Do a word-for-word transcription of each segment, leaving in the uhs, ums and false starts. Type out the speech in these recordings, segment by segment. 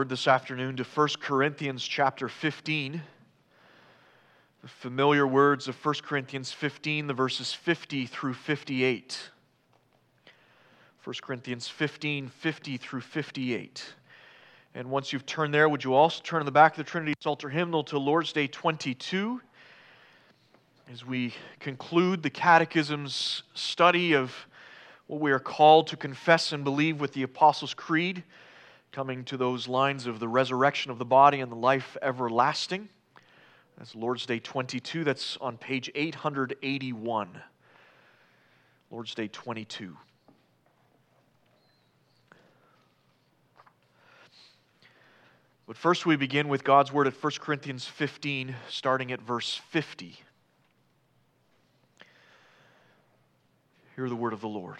This afternoon to First Corinthians chapter fifteen. The familiar words of First Corinthians fifteen, the verses fifty through fifty-eight. First Corinthians fifteen, fifty through fifty-eight. And once you've turned there, would you also turn in the back of the Trinity Psalter hymnal to Lord's Day twenty-two, as we conclude the Catechism's study of what we are called to confess and believe with the Apostles' Creed, coming to those lines of the resurrection of the body and the life everlasting. That's Lord's Day twenty-two. That's on page eight hundred eighty-one. Lord's Day twenty-two. But first we begin with God's Word at First Corinthians fifteen, starting at verse fifty. Hear the word of the Lord.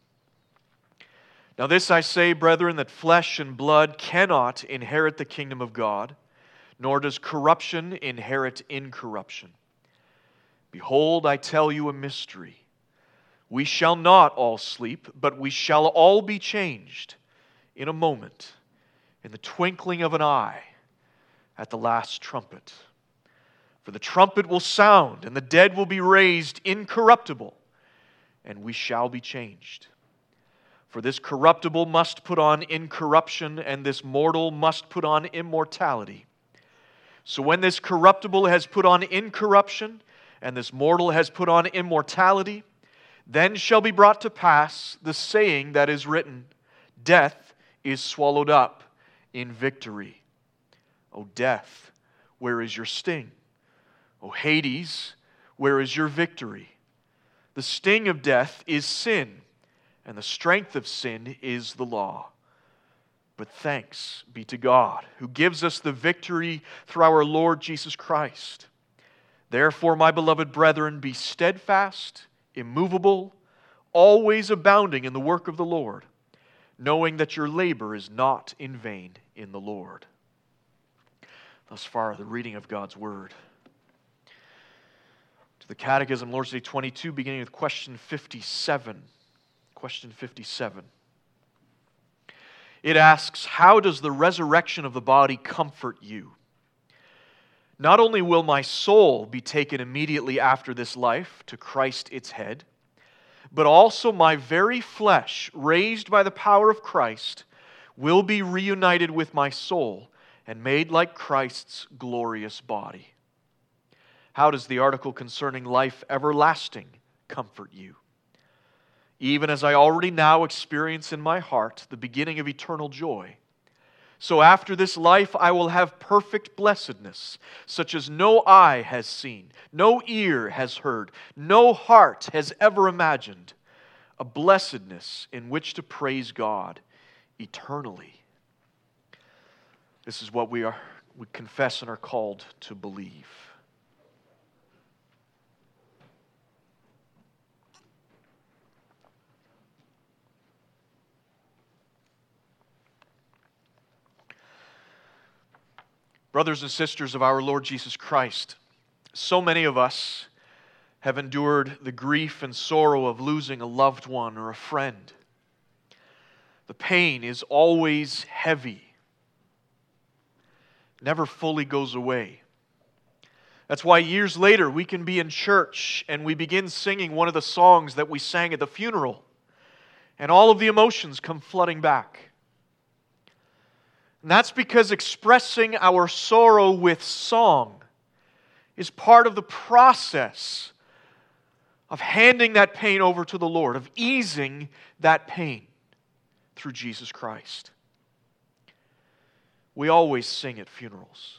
Now this I say, brethren, that flesh and blood cannot inherit the kingdom of God, nor does corruption inherit incorruption. Behold, I tell you a mystery. We shall not all sleep, but we shall all be changed in a moment, in the twinkling of an eye, at the last trumpet. For the trumpet will sound, and the dead will be raised incorruptible, and we shall be changed. For this corruptible must put on incorruption, and this mortal must put on immortality. So when this corruptible has put on incorruption, and this mortal has put on immortality, then shall be brought to pass the saying that is written, Death is swallowed up in victory. O death, where is your sting? O Hades, where is your victory? The sting of death is sin, and the strength of sin is the law. But thanks be to God, who gives us the victory through our Lord Jesus Christ. Therefore, my beloved brethren, be steadfast, immovable, always abounding in the work of the Lord, knowing that your labor is not in vain in the Lord. Thus far, the reading of God's Word. To the Catechism, Lord's Day twenty-two, beginning with question fifty-seven. Question fifty-seven. It asks, how does the resurrection of the body comfort you? Not only will my soul be taken immediately after this life to Christ its head, but also my very flesh, raised by the power of Christ, will be reunited with my soul and made like Christ's glorious body. How does the article concerning life everlasting comfort you? Even as I already now experience in my heart the beginning of eternal joy, so after this life I will have perfect blessedness, such as no eye has seen, no ear has heard, no heart has ever imagined, a blessedness in which to praise God eternally. This is what we are, we confess and are called to believe. Brothers and sisters of our Lord Jesus Christ, so many of us have endured the grief and sorrow of losing a loved one or a friend. The pain is always heavy, never fully goes away. That's why years later we can be in church and we begin singing one of the songs that we sang at the funeral, and all of the emotions come flooding back. And that's because expressing our sorrow with song is part of the process of handing that pain over to the Lord, of easing that pain through Jesus Christ. We always sing at funerals.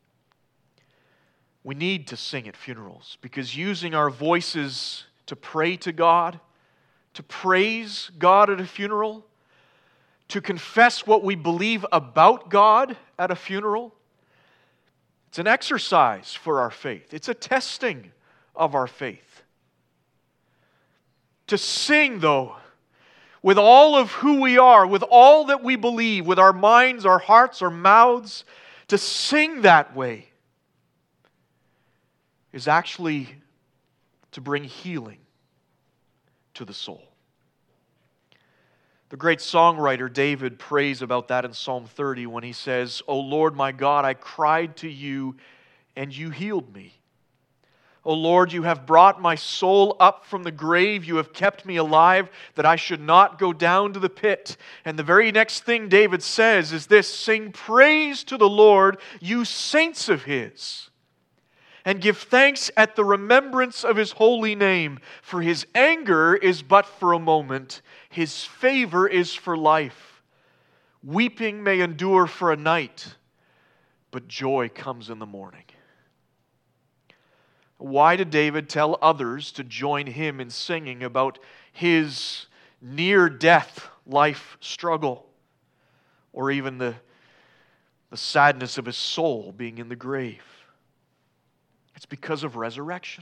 We need to sing at funerals because using our voices to pray to God, to praise God at a funeral, to confess what we believe about God at a funeral, it's an exercise for our faith. It's a testing of our faith. To sing, though, with all of who we are, with all that we believe, with our minds, our hearts, our mouths, to sing that way is actually to bring healing to the soul. The great songwriter David prays about that in Psalm thirty when he says, "O Lord my God, I cried to you and you healed me. O Lord, you have brought my soul up from the grave. You have kept me alive that I should not go down to the pit." And the very next thing David says is this: "Sing praise to the Lord, you saints of His, and give thanks at the remembrance of His holy name. For His anger is but for a moment, His favor is for life. Weeping may endure for a night, but joy comes in the morning." Why did David tell others to join him in singing about his near-death life struggle, or even the, the sadness of his soul being in the grave? It's because of resurrection.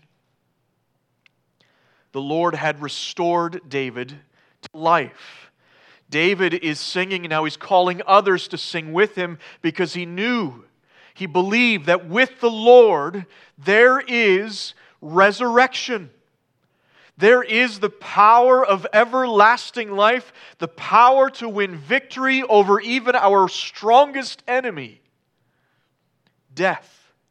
The Lord had restored David to life. David is singing, and now he's calling others to sing with him because he knew, he believed that with the Lord there is resurrection. There is the power of everlasting life, the power to win victory over even our strongest enemy, death.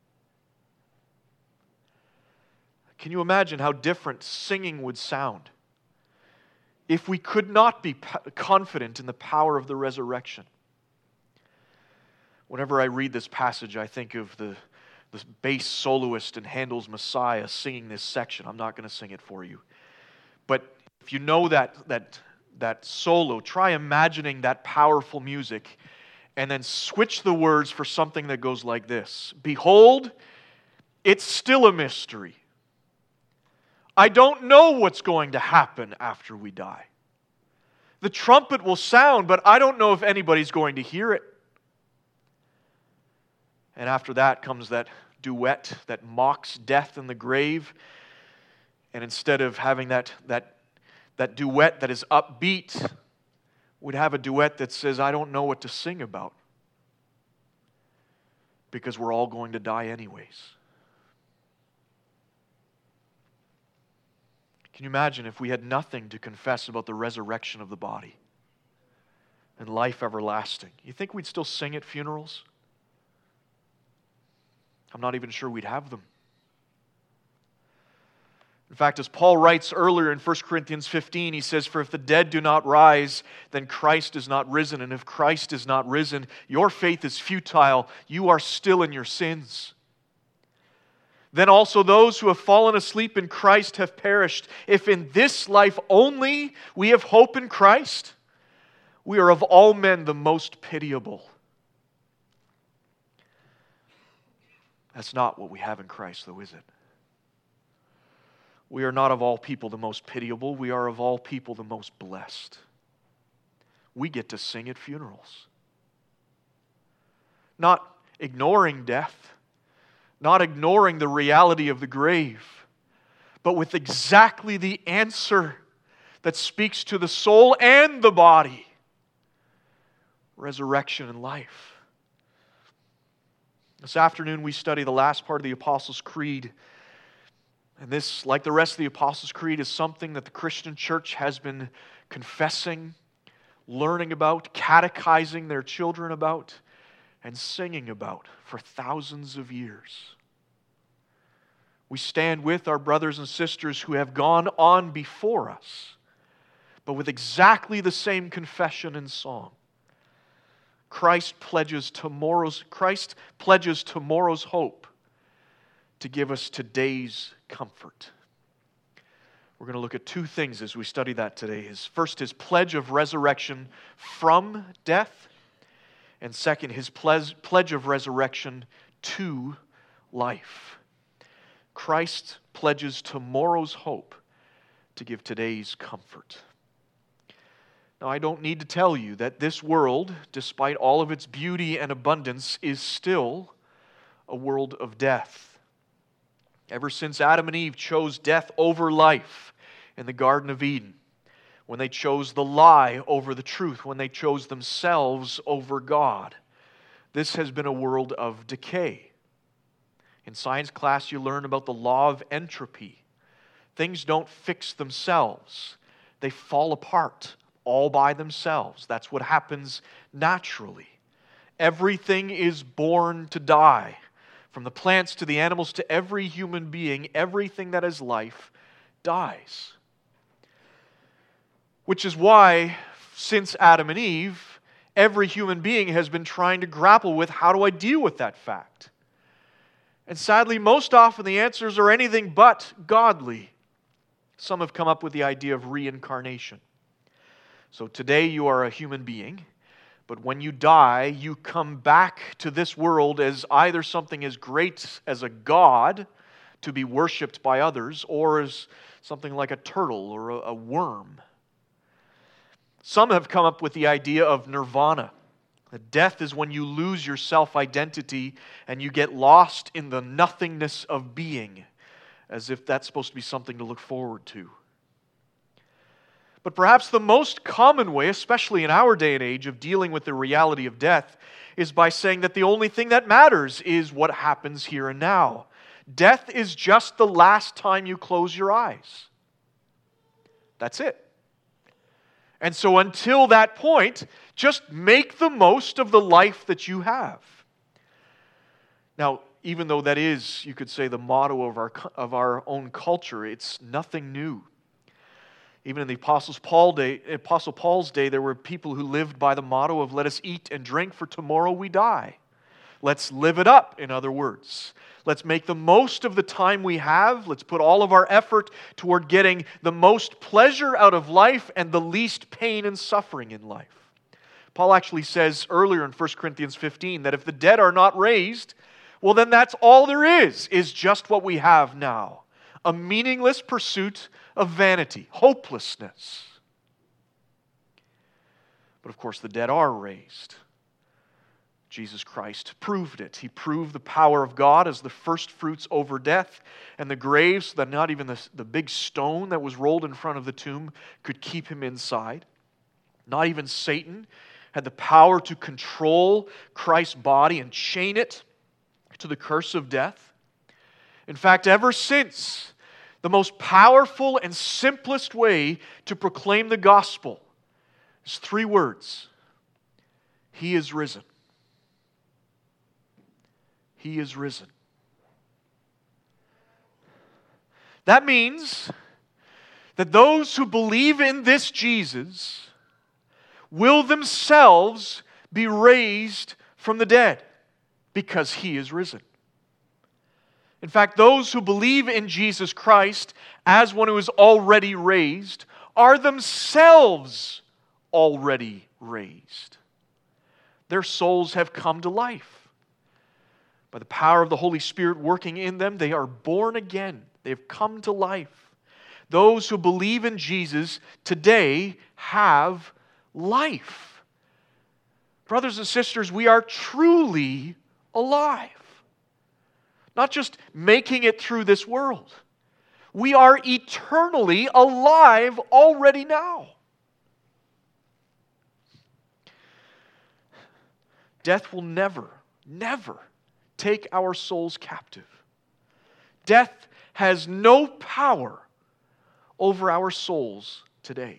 Can you imagine how different singing would sound if we could not be confident in the power of the resurrection? Whenever I read this passage, I think of the, the bass soloist in Handel's Messiah singing this section. I'm not going to sing it for you. But if you know that, that, that solo, try imagining that powerful music and then switch the words for something that goes like this: "Behold, it's still a mystery. I don't know what's going to happen after we die. The trumpet will sound, but I don't know if anybody's going to hear it." And after that comes that duet that mocks death in the grave. And instead of having that, that, that duet that is upbeat, we'd have a duet that says, "I don't know what to sing about," because we're all going to die anyways. Can you imagine if we had nothing to confess about the resurrection of the body and life everlasting? You think we'd still sing at funerals? I'm not even sure we'd have them. In fact, as Paul writes earlier in First Corinthians fifteen, he says, "For if the dead do not rise, then Christ is not risen. And if Christ is not risen, your faith is futile. You are still in your sins. Then also those who have fallen asleep in Christ have perished. If in this life only we have hope in Christ, we are of all men the most pitiable." That's not what we have in Christ, though, is it? We are not of all people the most pitiable. We are of all people the most blessed. We get to sing at funerals. Not ignoring death, not ignoring the reality of the grave, but with exactly the answer that speaks to the soul and the body: resurrection and life. This afternoon we study the last part of the Apostles' Creed. And this, like the rest of the Apostles' Creed, is something that the Christian church has been confessing, learning about, catechizing their children about, and singing about for thousands of years. We stand with our brothers and sisters who have gone on before us, but with exactly the same confession and song. Christ pledges tomorrow's, Christ pledges tomorrow's hope to give us today's comfort. We're going to look at two things as we study that today. His first, his pledge of resurrection from death, and second, his pledge of resurrection to life. Christ pledges tomorrow's hope to give today's comfort. Now, I don't need to tell you that this world, despite all of its beauty and abundance, is still a world of death. Ever since Adam and Eve chose death over life in the Garden of Eden, when they chose the lie over the truth, when they chose themselves over God, this has been a world of decay. In science class, you learn about the law of entropy. Things don't fix themselves. They fall apart all by themselves. That's what happens naturally. Everything is born to die. From the plants to the animals to every human being, everything that has life dies. Which is why, since Adam and Eve, every human being has been trying to grapple with, how do I deal with that fact? And sadly, most often the answers are anything but godly. Some have come up with the idea of reincarnation. So today you are a human being, but when you die, you come back to this world as either something as great as a god to be worshipped by others, or as something like a turtle or a, a worm. Some have come up with the idea of nirvana. That death is when you lose your self-identity and you get lost in the nothingness of being, as if that's supposed to be something to look forward to. But perhaps the most common way, especially in our day and age, of dealing with the reality of death is by saying that the only thing that matters is what happens here and now. Death is just the last time you close your eyes. That's it. And so until that point, just make the most of the life that you have. Now, even though that is, you could say, the motto of our, of our own culture, it's nothing new. Even in the Apostles Paul day, Apostle Paul's day, there were people who lived by the motto of let us eat and drink, for tomorrow we die. Let's live it up, in other words. Let's make the most of the time we have. Let's put all of our effort toward getting the most pleasure out of life and the least pain and suffering in life. Paul actually says earlier in First Corinthians fifteen that if the dead are not raised, well then that's all there is, is just what we have now. A meaningless pursuit of vanity, hopelessness. But of course the dead are raised. Jesus Christ proved it. He proved the power of God as the first fruits over death and the grave, so that not even the, the big stone that was rolled in front of the tomb could keep him inside. Not even Satan had the power to control Christ's body and chain it to the curse of death. In fact, ever since, the most powerful and simplest way to proclaim the gospel is three words. He is risen. He is risen. That means that those who believe in this Jesus will themselves be raised from the dead because He is risen. In fact, those who believe in Jesus Christ as one who is already raised are themselves already raised. Their souls have come to life. By the power of the Holy Spirit working in them, they are born again. They have come to life. Those who believe in Jesus today have life. Brothers and sisters, we are truly alive. Not just making it through this world. We are eternally alive already now. Death will never, never take our souls captive. Death has no power over our souls today.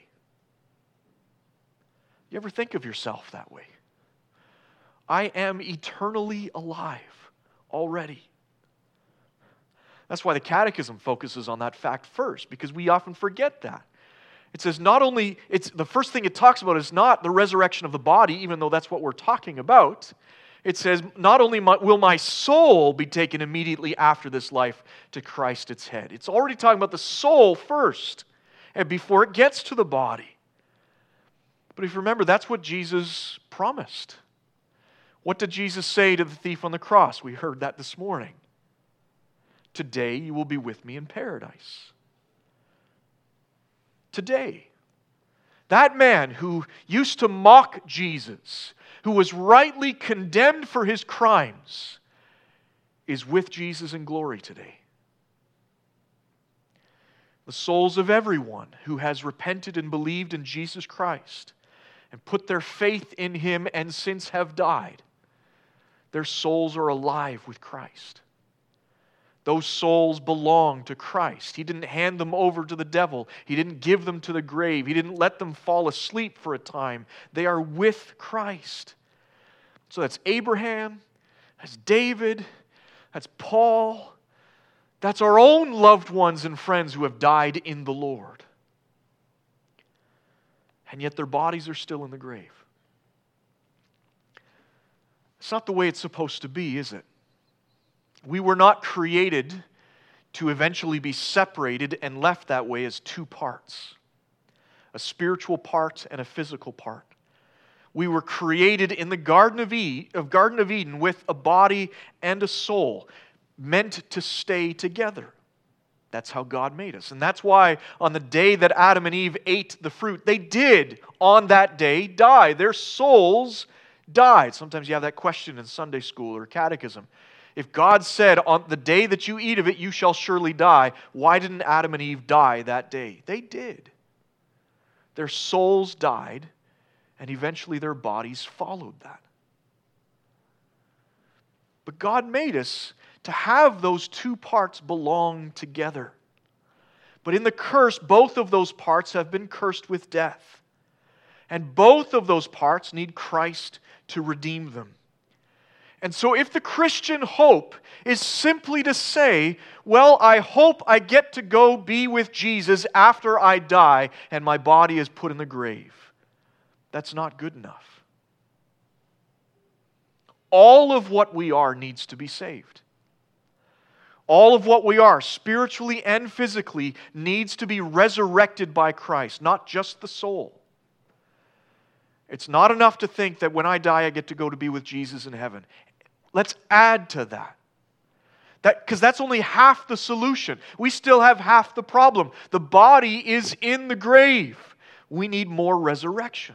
You ever think of yourself that way? I am eternally alive already. That's why the Catechism focuses on that fact first, because we often forget that. It says not only, it's the first thing it talks about is not the resurrection of the body, even though that's what we're talking about. It says, not only my, will my soul be taken immediately after this life to Christ its head. It's already talking about the soul first, and before it gets to the body. But if you remember, that's what Jesus promised. What did Jesus say to the thief on the cross? We heard that this morning. Today you will be with me in paradise. Today. That man who used to mock Jesus, who was rightly condemned for his crimes, is with Jesus in glory today. The souls of everyone who has repented and believed in Jesus Christ and put their faith in Him and since have died, their souls are alive with Christ. Those souls belong to Christ. He didn't hand them over to the devil. He didn't give them to the grave. He didn't let them fall asleep for a time. They are with Christ. So that's Abraham, that's David, that's Paul, that's our own loved ones and friends who have died in the Lord. And yet their bodies are still in the grave. It's not the way it's supposed to be, is it? We were not created to eventually be separated and left that way as two parts, a spiritual part and a physical part. We were created in the Garden of Eden, of Garden of Eden with a body and a soul, meant to stay together. That's how God made us. And that's why on the day that Adam and Eve ate the fruit, they did on that day die. Their souls died. Sometimes you have that question in Sunday school or catechism. If God said, on the day that you eat of it, you shall surely die, why didn't Adam and Eve die that day? They did. Their souls died, and eventually their bodies followed that. But God made us to have those two parts belong together. But in the curse, both of those parts have been cursed with death. And both of those parts need Christ to redeem them. And so if the Christian hope is simply to say, well, I hope I get to go be with Jesus after I die and my body is put in the grave, that's not good enough. All of what we are needs to be saved. All of what we are, spiritually and physically, needs to be resurrected by Christ, not just the soul. It's not enough to think that when I die, I get to go to be with Jesus in heaven. Let's add to that. That, because that's only half the solution. We still have half the problem. The body is in the grave. We need more resurrection.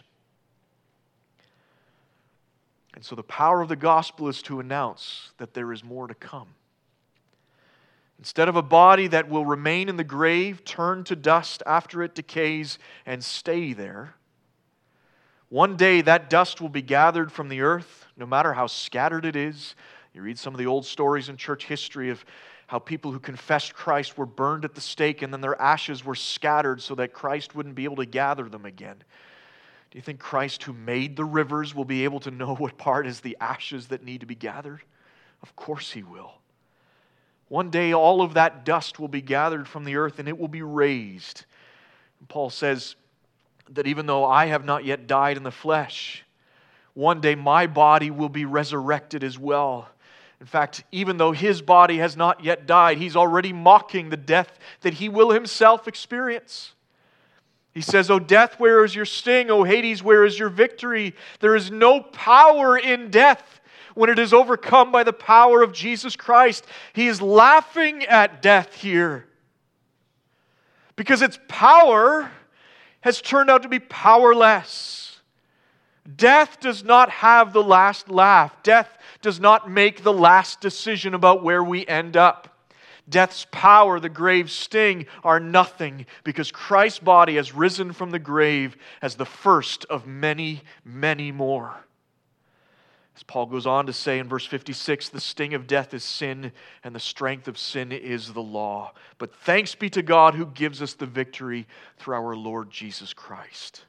And so the power of the gospel is to announce that there is more to come. Instead of a body that will remain in the grave, turn to dust after it decays, and stay there, one day that dust will be gathered from the earth, no matter how scattered it is. You read some of the old stories in church history of how people who confessed Christ were burned at the stake and then their ashes were scattered so that Christ wouldn't be able to gather them again. Do you think Christ, who made the rivers, will be able to know what part is the ashes that need to be gathered? Of course He will. One day all of that dust will be gathered from the earth and it will be raised. And Paul says that even though I have not yet died in the flesh, one day my body will be resurrected as well. In fact, even though His body has not yet died, He's already mocking the death that He will Himself experience. He says, O death, where is your sting? O Hades, where is your victory? There is no power in death when it is overcome by the power of Jesus Christ. He is laughing at death here because its power has turned out to be powerless. Death does not have the last laugh. Death does not make the last decision about where we end up. Death's power, the grave's sting, are nothing because Christ's body has risen from the grave as the first of many, many more. As Paul goes on to say in verse fifty-six, the sting of death is sin, and the strength of sin is the law. But thanks be to God who gives us the victory through our Lord Jesus Christ.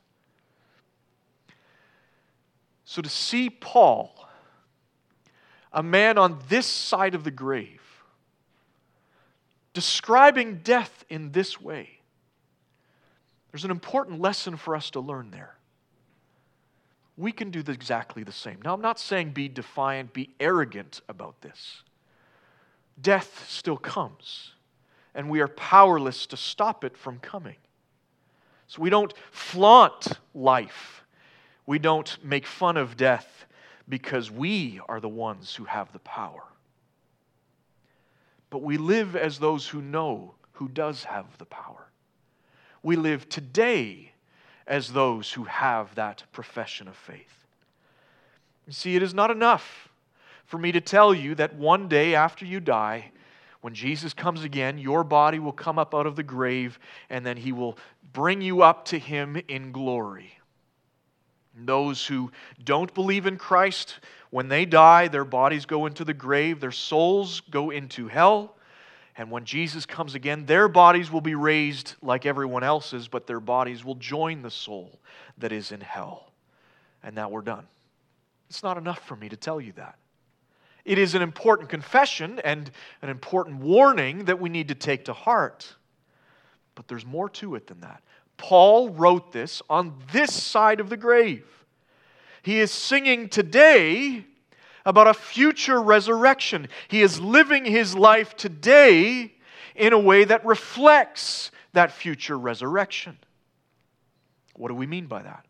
So to see Paul, a man on this side of the grave, describing death in this way, there's an important lesson for us to learn there. We can do exactly the same. Now, I'm not saying be defiant, be arrogant about this. Death still comes, and we are powerless to stop it from coming. So we don't flaunt life. We don't make fun of death because we are the ones who have the power. But we live as those who know who does have the power. We live today as those who have that profession of faith. You see, it is not enough for me to tell you that one day after you die, when Jesus comes again, your body will come up out of the grave and then He will bring you up to Him in glory. And those who don't believe in Christ, when they die, their bodies go into the grave, their souls go into hell, And when Jesus comes again, their bodies will be raised like everyone else's, but their bodies will join the soul that is in hell. And that we're done. It's not enough for me to tell you that. It is an important confession and an important warning that we need to take to heart. But there's more to it than that. Paul wrote this on this side of the grave. He is singing today about a future resurrection. He is living his life today in a way that reflects that future resurrection. What do we mean by that?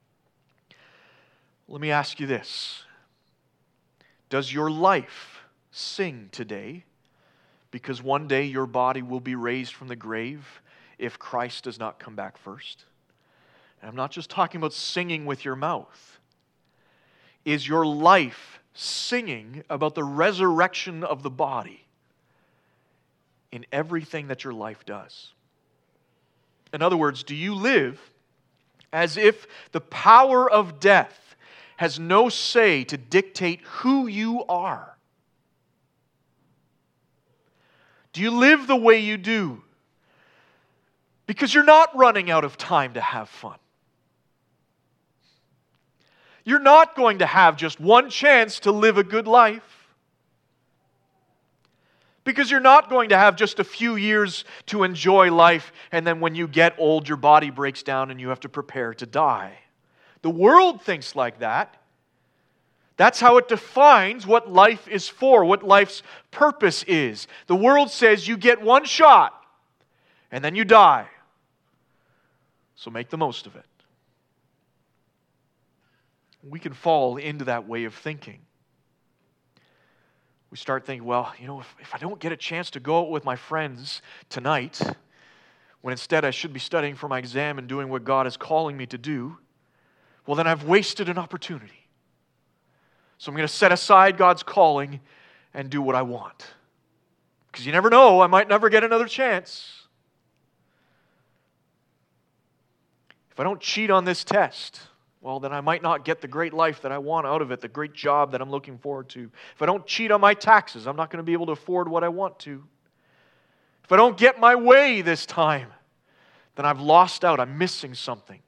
Let me ask you this. Does your life sing today because one day your body will be raised from the grave if Christ does not come back first? And I'm not just talking about singing with your mouth. Is your life singing about the resurrection of the body in everything that your life does? In other words, do you live as if the power of death has no say to dictate who you are? Do you live the way you do because you're not running out of time to have fun? You're not going to have just one chance to live a good life because you're not going to have just a few years to enjoy life, and then when you get old, your body breaks down and you have to prepare to die. The world thinks like that. That's how it defines what life is for, what life's purpose is. The world says you get one shot and then you die. So make the most of it. We can fall into that way of thinking. We start thinking, well, you know, if, if I don't get a chance to go out with my friends tonight, when instead I should be studying for my exam and doing what God is calling me to do, well, then I've wasted an opportunity. So I'm going to set aside God's calling and do what I want. Because you never know, I might never get another chance. If I don't cheat on this test, well, then I might not get the great life that I want out of it, the great job that I'm looking forward to. If I don't cheat on my taxes, I'm not going to be able to afford what I want to. If I don't get my way this time, then I've lost out. I'm missing something.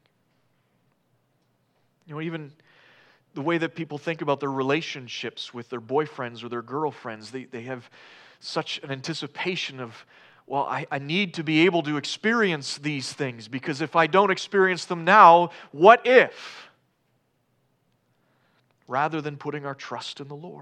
You know, even the way that people think about their relationships with their boyfriends or their girlfriends, they, they have such an anticipation of, well, I, I need to be able to experience these things, because if I don't experience them now, what if? Rather than putting our trust in the Lord.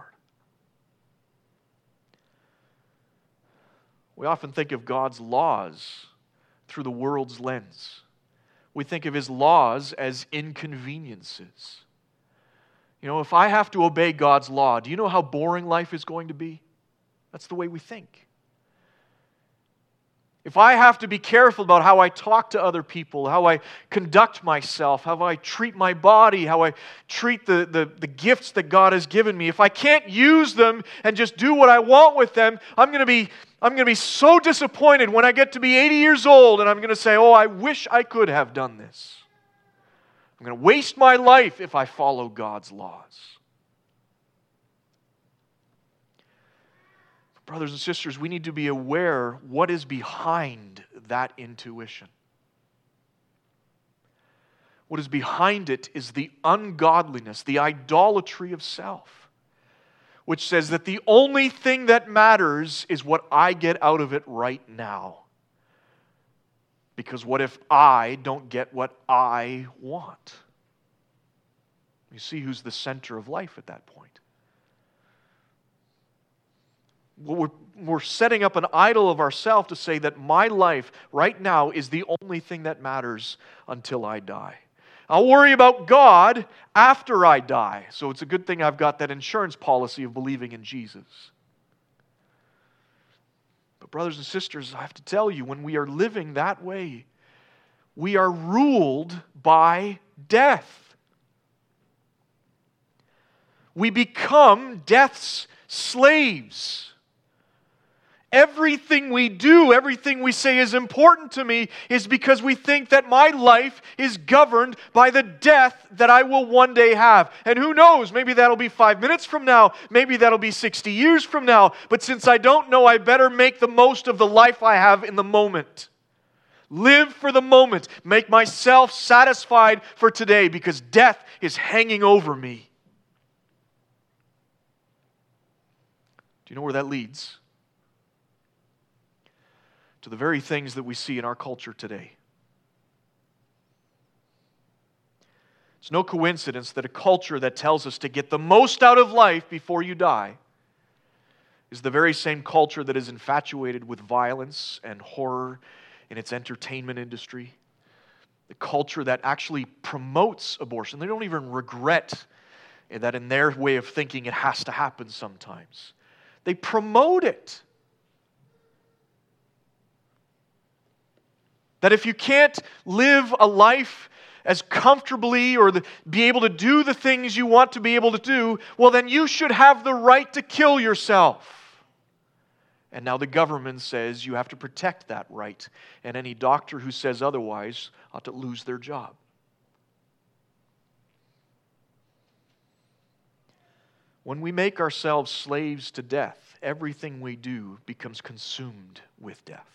We often think of God's laws through the world's lens. We think of His laws as inconveniences. You know, if I have to obey God's law, do you know how boring life is going to be? That's the way we think. If I have to be careful about how I talk to other people, how I conduct myself, how I treat my body, how I treat the, the, the gifts that God has given me, if I can't use them and just do what I want with them, I'm going to be, I'm going to be so disappointed when I get to be eighty years old and I'm going to say, oh, I wish I could have done this. I'm going to waste my life if I follow God's laws. Brothers and sisters, we need to be aware what is behind that intuition. What is behind it is the ungodliness, the idolatry of self, which says that the only thing that matters is what I get out of it right now. Because what if I don't get what I want? You see who's the center of life at that point. We're, we're setting up an idol of ourselves to say that my life right now is the only thing that matters until I die. I'll worry about God after I die. So it's a good thing I've got that insurance policy of believing in Jesus. But brothers and sisters, I have to tell you, when we are living that way, we are ruled by death. We become death's slaves. Everything we do, everything we say is important to me is because we think that my life is governed by the death that I will one day have. And who knows, maybe that'll be five minutes from now, maybe that'll be sixty years from now. But since I don't know, I better make the most of the life I have in the moment. Live for the moment. Make myself satisfied for today because death is hanging over me. Do you know where that leads? To the very things that we see in our culture today. It's no coincidence that a culture that tells us to get the most out of life before you die is the very same culture that is infatuated with violence and horror in its entertainment industry. The culture that actually promotes abortion. They don't even regret that in their way of thinking it has to happen sometimes. They promote it. That if you can't live a life as comfortably or the, be able to do the things you want to be able to do, well then you should have the right to kill yourself. And now the government says you have to protect that right. And any doctor who says otherwise ought to lose their job. When we make ourselves slaves to death, everything we do becomes consumed with death.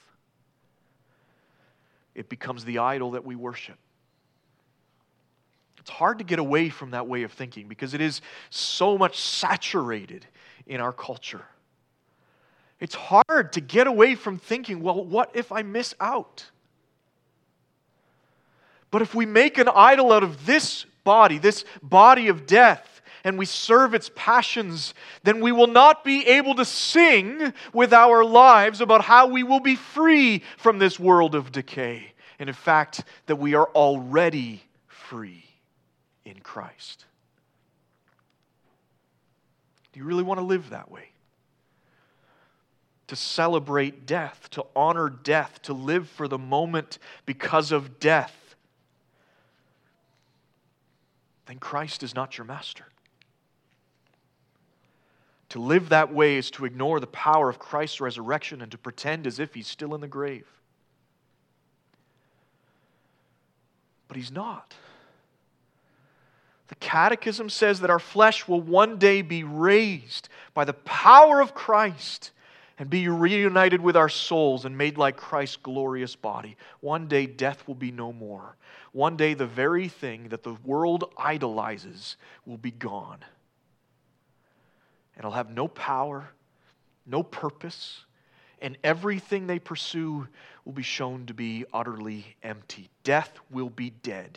It becomes the idol that we worship. It's hard to get away from that way of thinking because it is so much saturated in our culture. It's hard to get away from thinking, well, what if I miss out? But if we make an idol out of this body, this body of death, and we serve its passions, then we will not be able to sing with our lives about how we will be free from this world of decay. And in fact, that we are already free in Christ. Do you really want to live that way? To celebrate death, to honor death, to live for the moment because of death, then Christ is not your master. To live that way is to ignore the power of Christ's resurrection and to pretend as if He's still in the grave. But He's not. The Catechism says that our flesh will one day be raised by the power of Christ and be reunited with our souls and made like Christ's glorious body. One day death will be no more. One day the very thing that the world idolizes will be gone. And it'll have no power, no purpose, and everything they pursue will be shown to be utterly empty. Death will be dead.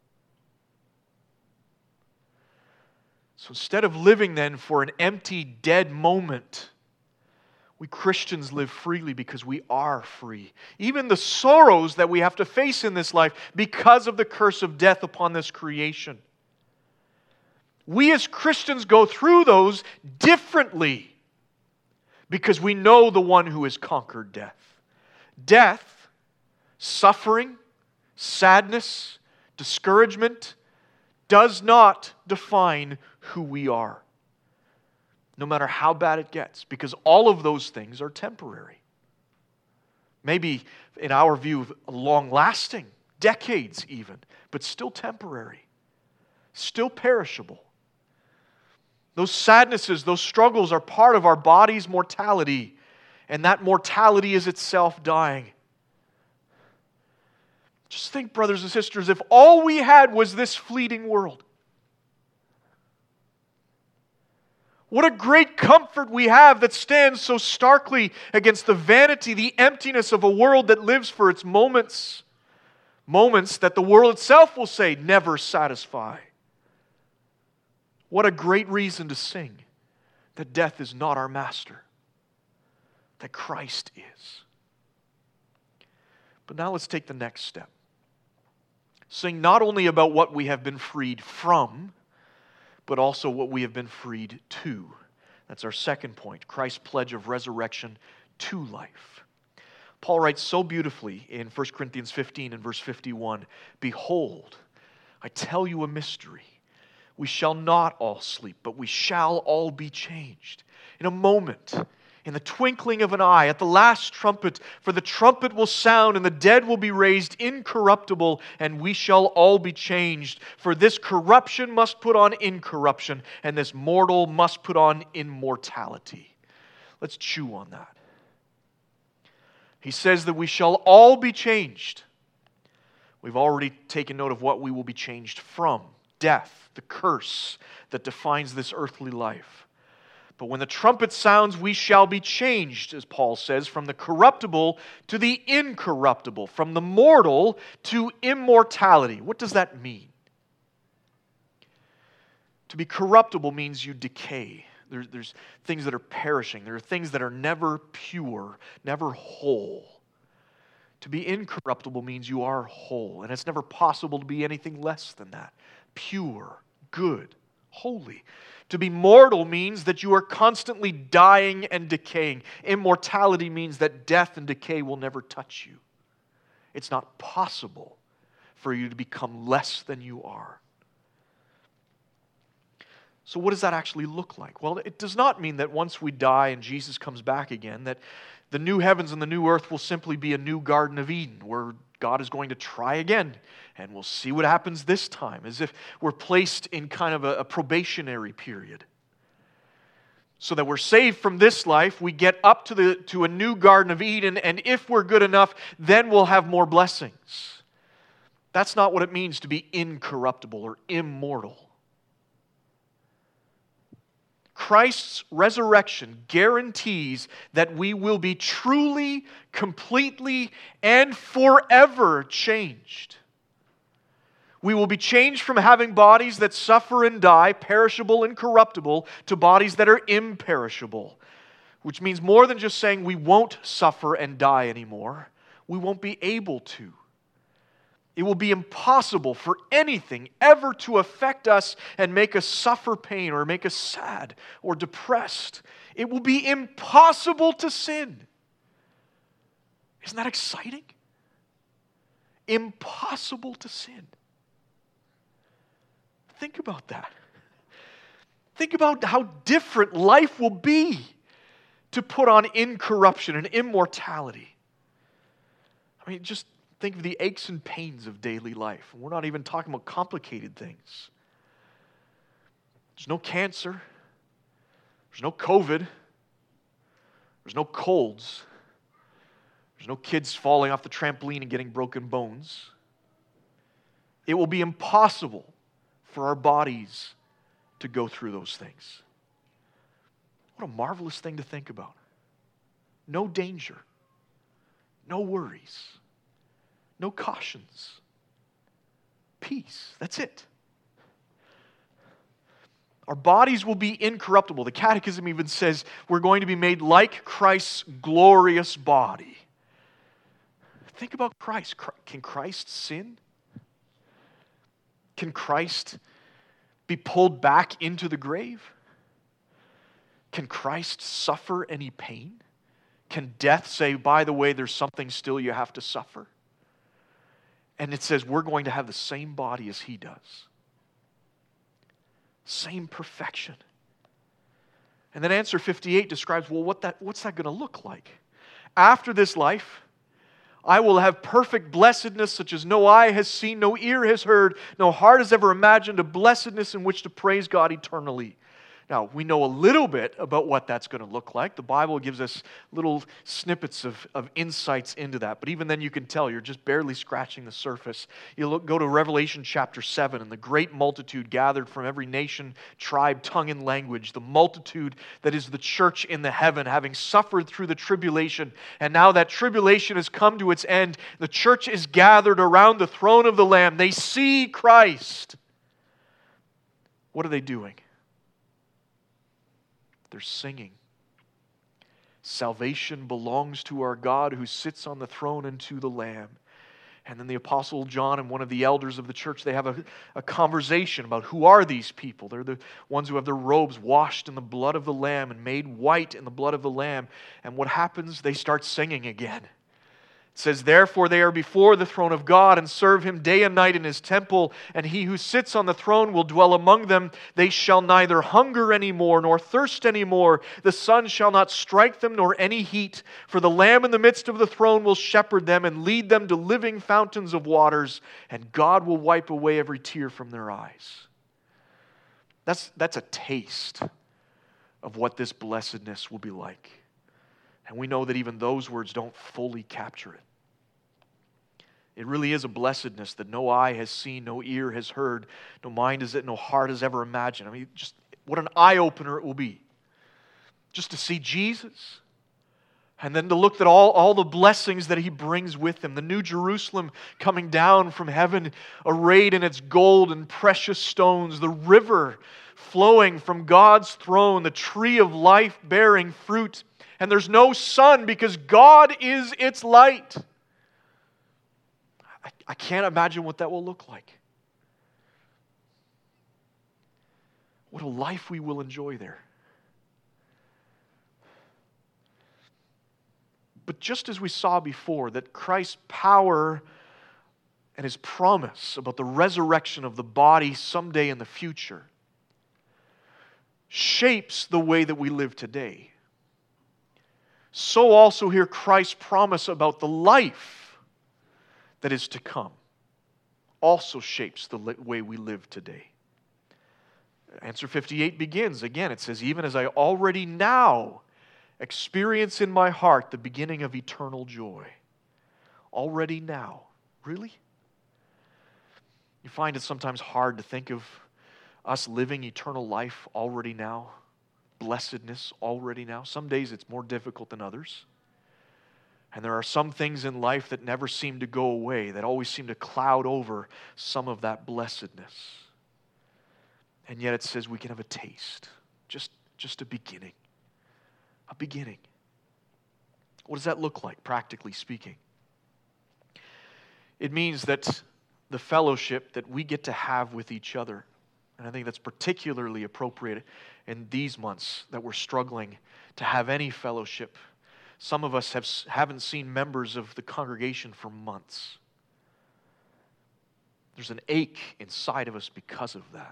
So instead of living then for an empty, dead moment, we Christians live freely because we are free. Even the sorrows that we have to face in this life because of the curse of death upon this creation. We as Christians go through those differently because we know the one who has conquered death. Death, suffering, sadness, discouragement does not define who we are, no matter how bad it gets, because all of those things are temporary. Maybe, in our view, long-lasting, decades even, but still temporary, still perishable. Those sadnesses, those struggles are part of our body's mortality, and that mortality is itself dying. Just think, brothers and sisters, if all we had was this fleeting world, what a great comfort we have that stands so starkly against the vanity, the emptiness of a world that lives for its moments. Moments that the world itself will say never satisfy. What a great reason to sing that death is not our master, that Christ is. But now let's take the next step. Sing not only about what we have been freed from, but also what we have been freed to. That's our second point, Christ's pledge of resurrection to life. Paul writes so beautifully in First Corinthians fifteen and verse fifty-one, "Behold, I tell you a mystery. We shall not all sleep, but we shall all be changed. In a moment, in the twinkling of an eye, at the last trumpet, for the trumpet will sound, and the dead will be raised incorruptible, and we shall all be changed. For this corruption must put on incorruption, and this mortal must put on immortality. Let's chew on that. He says that we shall all be changed. We've already taken note of what we will be changed from: death, the curse that defines this earthly life. But when the trumpet sounds, we shall be changed, as Paul says, from the corruptible to the incorruptible, from the mortal to immortality. What does that mean? To be corruptible means you decay. There, there's things that are perishing. There are things that are never pure, never whole. To be incorruptible means you are whole, and it's never possible to be anything less than that. Pure, good, holy. To be mortal means that you are constantly dying and decaying. Immortality means that death and decay will never touch you. It's not possible for you to become less than you are. So what does that actually look like? Well, it does not mean that once we die and Jesus comes back again, that the new heavens and the new earth will simply be a new Garden of Eden where God is going to try again, and we'll see what happens this time, as if we're placed in kind of a, a probationary period. So that we're saved from this life, we get up to, the, to a new Garden of Eden, and if we're good enough, then we'll have more blessings. That's not what it means to be incorruptible or immortal. Christ's resurrection guarantees that we will be truly, completely, and forever changed. We will be changed from having bodies that suffer and die, perishable and corruptible, to bodies that are imperishable, which means more than just saying we won't suffer and die anymore. We won't be able to. It will be impossible for anything ever to affect us and make us suffer pain or make us sad or depressed. It will be impossible to sin. Isn't that exciting? Impossible to sin. Think about that. Think about how different life will be to put on incorruption and immortality. I mean, just think of the aches and pains of daily life. We're not even talking about complicated things. There's no cancer. There's no COVID. There's no colds. There's no kids falling off the trampoline and getting broken bones. It will be impossible for our bodies to go through those things. What a marvelous thing to think about. No danger. No worries. No cautions. Peace. That's it. Our bodies will be incorruptible. The Catechism even says we're going to be made like Christ's glorious body. Think about Christ. Can Christ sin? Can Christ be pulled back into the grave? Can Christ suffer any pain? Can death say, by the way, there's something still you have to suffer? And it says we're going to have the same body as He does. Same perfection. And then answer fifty-eight describes, well, what that, what's that going to look like? After this life, I will have perfect blessedness such as no eye has seen, no ear has heard, no heart has ever imagined, a blessedness in which to praise God eternally. Now, we know a little bit about what that's going to look like. The Bible gives us little snippets of, of insights into that. But even then you can tell you're just barely scratching the surface. You look, go to Revelation chapter seven, and the great multitude gathered from every nation, tribe, tongue, and language. The multitude that is the church in the heaven, having suffered through the tribulation. And now that tribulation has come to its end. The church is gathered around the throne of the Lamb. They see Christ. What are they doing? They're singing. Salvation belongs to our God who sits on the throne and to the Lamb. And then the Apostle John and one of the elders of the church, they have a, a conversation about who are these people. They're the ones who have their robes washed in the blood of the Lamb and made white in the blood of the Lamb. And what happens? They start singing again. It says, therefore they are before the throne of God and serve Him day and night in His temple, and He who sits on the throne will dwell among them. They shall neither hunger any more, nor thirst any more. The sun shall not strike them, nor any heat. For the Lamb in the midst of the throne will shepherd them and lead them to living fountains of waters, and God will wipe away every tear from their eyes. That's, that's a taste of what this blessedness will be like. And we know that even those words don't fully capture it. It really is a blessedness that no eye has seen, no ear has heard, no mind has it, no heart has ever imagined. I mean, just what an eye-opener it will be. Just to see Jesus, and then to look at all, all the blessings that He brings with Him. The New Jerusalem coming down from heaven, arrayed in its gold and precious stones. The river flowing from God's throne. The tree of life bearing fruit. And there's no sun because God is its light. I, I can't imagine what that will look like. What a life we will enjoy there. But just as we saw before, that Christ's power and His promise about the resurrection of the body someday in the future shapes the way that we live today, so also here Christ's promise about the life that is to come also shapes the way we live today. Answer fifty-eight begins. Again, it says, even as I already now experience in my heart the beginning of eternal joy. Already now. Really? You find it sometimes hard to think of us living eternal life already now? Blessedness already now? Some days it's more difficult than others. And there are some things in life that never seem to go away, that always seem to cloud over some of that blessedness. And yet it says we can have a taste, just, just a beginning. A beginning. What does that look like, practically speaking? It means that the fellowship that we get to have with each other, and I think that's particularly appropriate in these months that we're struggling to have any fellowship. Some of us have, haven't seen members of the congregation for months. There's an ache inside of us because of that.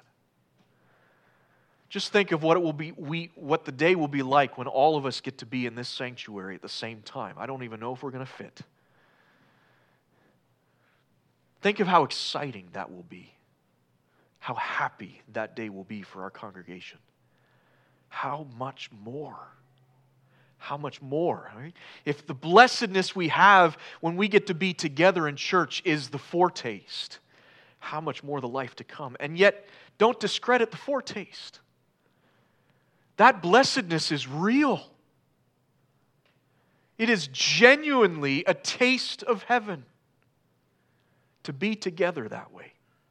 Just think of what it will be, we, what the day will be like when all of us get to be in this sanctuary at the same time. I don't even know if we're going to fit. Think of how exciting that will be. How happy that day will be for our congregation. How much more? How much more? Right? If the blessedness we have when we get to be together in church is the foretaste, how much more the life to come? And yet, don't discredit the foretaste. That blessedness is real. It is genuinely a taste of heaven to be together that way.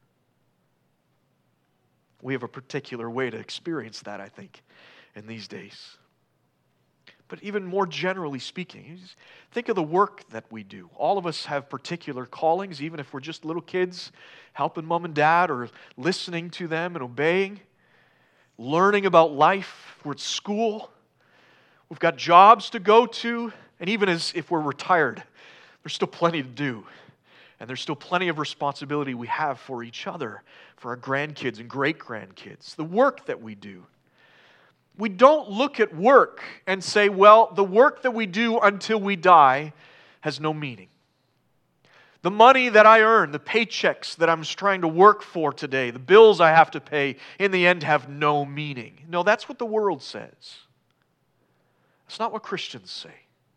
We have a particular way to experience that, I think, in these days. But even more generally speaking, think of the work that we do. All of us have particular callings, even if we're just little kids, helping mom and dad or listening to them and obeying, learning about life. We're at school. We've got jobs to go to. And even as if we're retired, there's still plenty to do. And there's still plenty of responsibility we have for each other, for our grandkids and great-grandkids. The work that we do. We don't look at work and say, well, the work that we do until we die has no meaning. The money that I earn, the paychecks that I'm trying to work for today, the bills I have to pay, in the end have no meaning. No, that's what the world says. That's not what Christians say.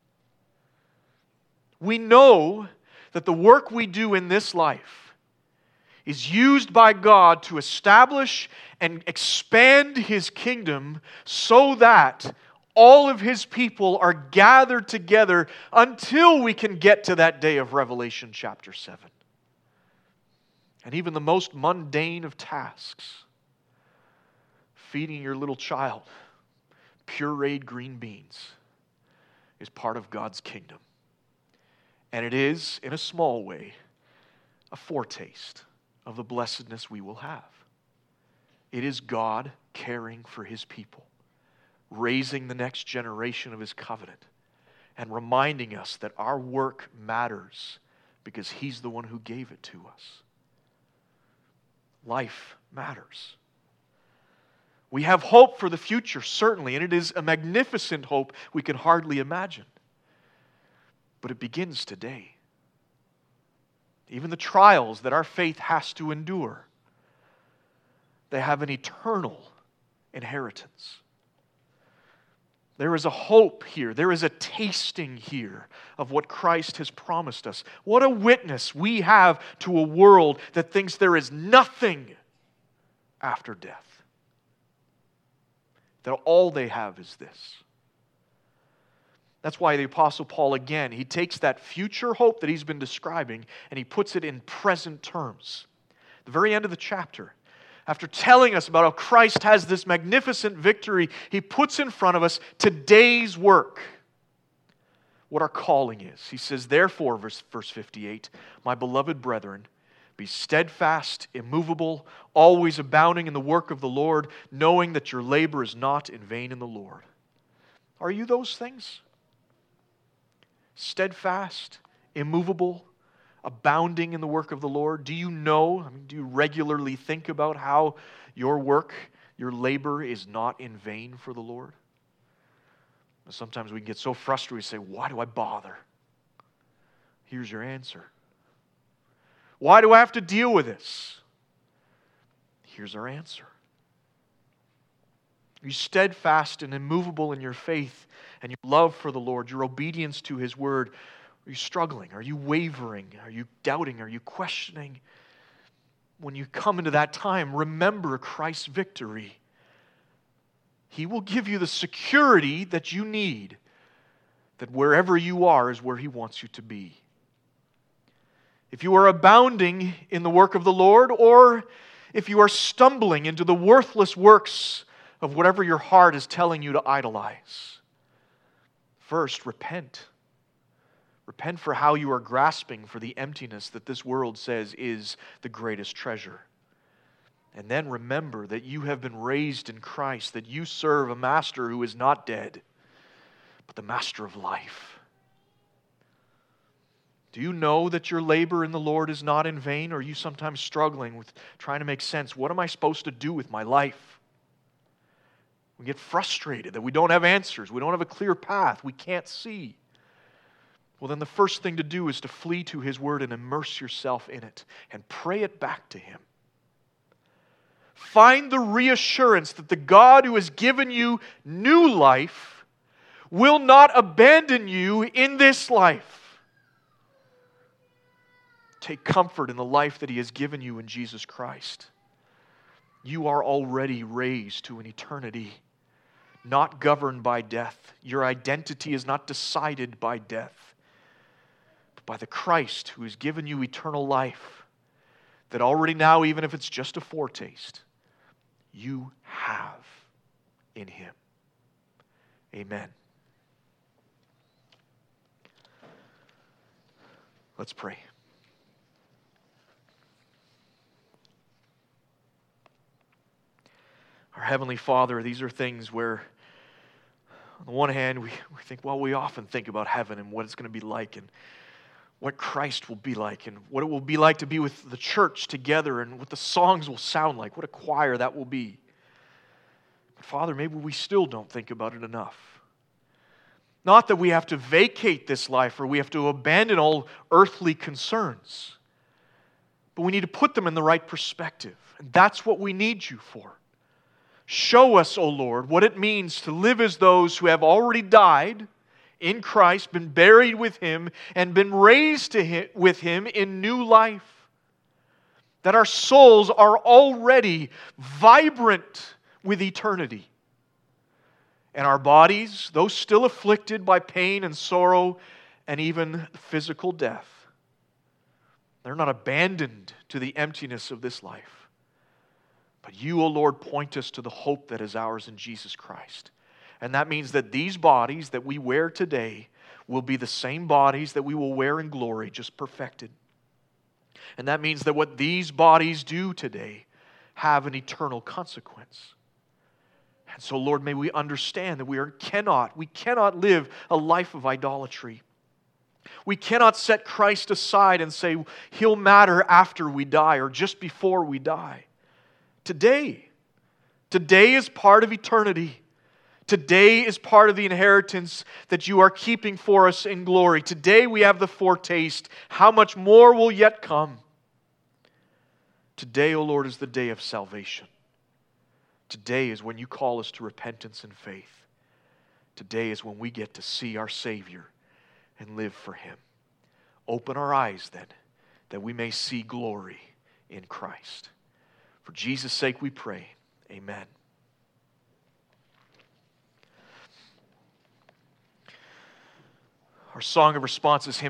We know that the work we do in this life is used by God to establish and expand His kingdom so that all of His people are gathered together until we can get to that day of Revelation chapter seven. And even the most mundane of tasks, feeding your little child pureed green beans, is part of God's kingdom. And it is, in a small way, a foretaste of the blessedness we will have. It is God caring for His people, raising the next generation of His covenant, and reminding us that our work matters because He's the one who gave it to us. Life matters. We have hope for the future, certainly, and it is a magnificent hope we can hardly imagine. But it begins today. Even the trials that our faith has to endure, they have an eternal inheritance. There is a hope here. There is a tasting here of what Christ has promised us. What a witness we have to a world that thinks there is nothing after death. That all they have is this. That's why the Apostle Paul, again, he takes that future hope that he's been describing and he puts it in present terms. The very end of the chapter, after telling us about how Christ has this magnificent victory, he puts in front of us today's work, what our calling is. He says, therefore, verse, verse fifty-eight, my beloved brethren, be steadfast, immovable, always abounding in the work of the Lord, knowing that your labor is not in vain in the Lord. Are you those things? Steadfast, immovable, abounding in the work of the Lord? Do you know, I mean, do you regularly think about how your work, your labor is not in vain for the Lord? Sometimes we can get so frustrated, we say, why do I bother? Here's your answer. Why do I have to deal with this? Here's our answer. Are you steadfast and immovable in your faith and your love for the Lord, your obedience to His word? Are you struggling? Are you wavering? Are you doubting? Are you questioning? When you come into that time, remember Christ's victory. He will give you the security that you need, that wherever you are is where He wants you to be. If you are abounding in the work of the Lord, or if you are stumbling into the worthless works of whatever your heart is telling you to idolize, first, repent. Repent for how you are grasping for the emptiness that this world says is the greatest treasure. And then remember that you have been raised in Christ, that you serve a master who is not dead, but the master of life. Do you know that your labor in the Lord is not in vain? Or are you sometimes struggling with trying to make sense? What am I supposed to do with my life? We get frustrated that we don't have answers. We don't have a clear path. We can't see. Well, then the first thing to do is to flee to His word and immerse yourself in it and pray it back to Him. Find the reassurance that the God who has given you new life will not abandon you in this life. Take comfort in the life that He has given you in Jesus Christ. You are already raised to an eternity, not governed by death. Your identity is not decided by death, but by the Christ who has given you eternal life, that already now, even if it's just a foretaste, you have in Him. Amen. Let's pray. Our Heavenly Father, these are things where, on the one hand, we, we think, well, we often think about heaven and what it's going to be like and what Christ will be like and what it will be like to be with the church together and what the songs will sound like, what a choir that will be. But Father, maybe we still don't think about it enough. Not that we have to vacate this life or we have to abandon all earthly concerns, but we need to put them in the right perspective. And that's what we need You for. Show us, O Lord, what it means to live as those who have already died in Christ, been buried with Him, and been raised to him, with Him in new life. That our souls are already vibrant with eternity. And our bodies, though still afflicted by pain and sorrow and even physical death, they're not abandoned to the emptiness of this life. But You, O Lord, point us to the hope that is ours in Jesus Christ. And that means that these bodies that we wear today will be the same bodies that we will wear in glory, just perfected. And that means that what these bodies do today have an eternal consequence. And so, Lord, may we understand that we are, cannot, we cannot live a life of idolatry. We cannot set Christ aside and say, He'll matter after we die or just before we die. Today, today is part of eternity. Today is part of the inheritance that you are keeping for us in glory. Today we have the foretaste. How much more will yet come? Today, O Lord, is the day of salvation. Today is when you call us to repentance and faith. Today is when we get to see our Savior and live for Him. Open our eyes then, that we may see glory in Christ. For Jesus' sake we pray. Amen. Our song of response is hymn